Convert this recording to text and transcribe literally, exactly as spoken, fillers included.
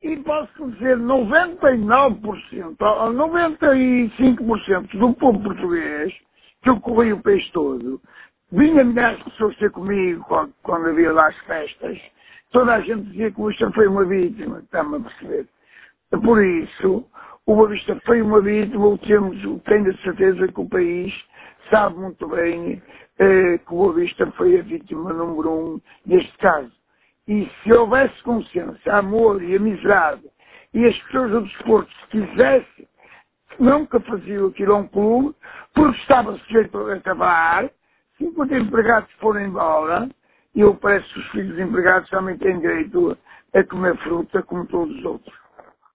e posso dizer noventa e nove por cento, ou noventa e cinco por cento do povo português, que eu corri o país todo, vinha milhares de pessoas ter comigo quando, quando havia lá as festas, toda a gente dizia que o Boavista foi uma vítima, está-me a perceber. Por isso, o Boavista foi uma vítima, temos, tenho a certeza que o país sabe muito bem eh, que o Boavista foi a vítima número um neste caso. E se houvesse consciência, amor e amizade, e as pessoas do desporto se quisessem, nunca faziam aquilo a um clube, porque estava sujeito a acabar, cinquenta empregados foram embora, e eu parece que os filhos empregados também têm direito a comer fruta como todos os outros.